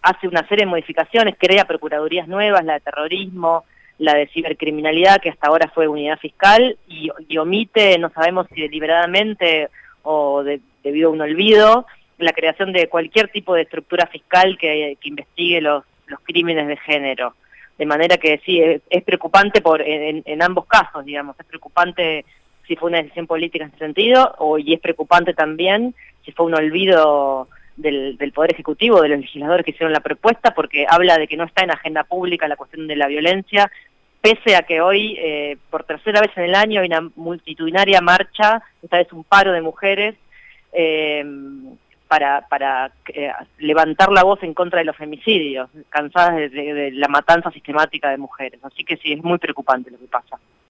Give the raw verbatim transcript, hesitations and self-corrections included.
hace una serie de modificaciones, crea procuradurías nuevas, la de terrorismo, la de cibercriminalidad, que hasta ahora fue unidad fiscal, y, y omite, no sabemos si deliberadamente o de, debido a un olvido, la creación de cualquier tipo de estructura fiscal que, que investigue los, los crímenes de género. De manera que sí, es, es preocupante por en, en ambos casos, digamos, es preocupante si fue una decisión política en ese sentido, o, y es preocupante también si fue un olvido del, del Poder Ejecutivo, de los legisladores que hicieron la propuesta, porque habla de que no está en agenda pública la cuestión de la violencia, pese a que hoy, eh, por tercera vez en el año, hay una multitudinaria marcha, esta vez un paro de mujeres, eh, para, para eh, levantar la voz en contra de los femicidios, cansadas de, de, de la matanza sistemática de mujeres. Así que sí, es muy preocupante lo que pasa.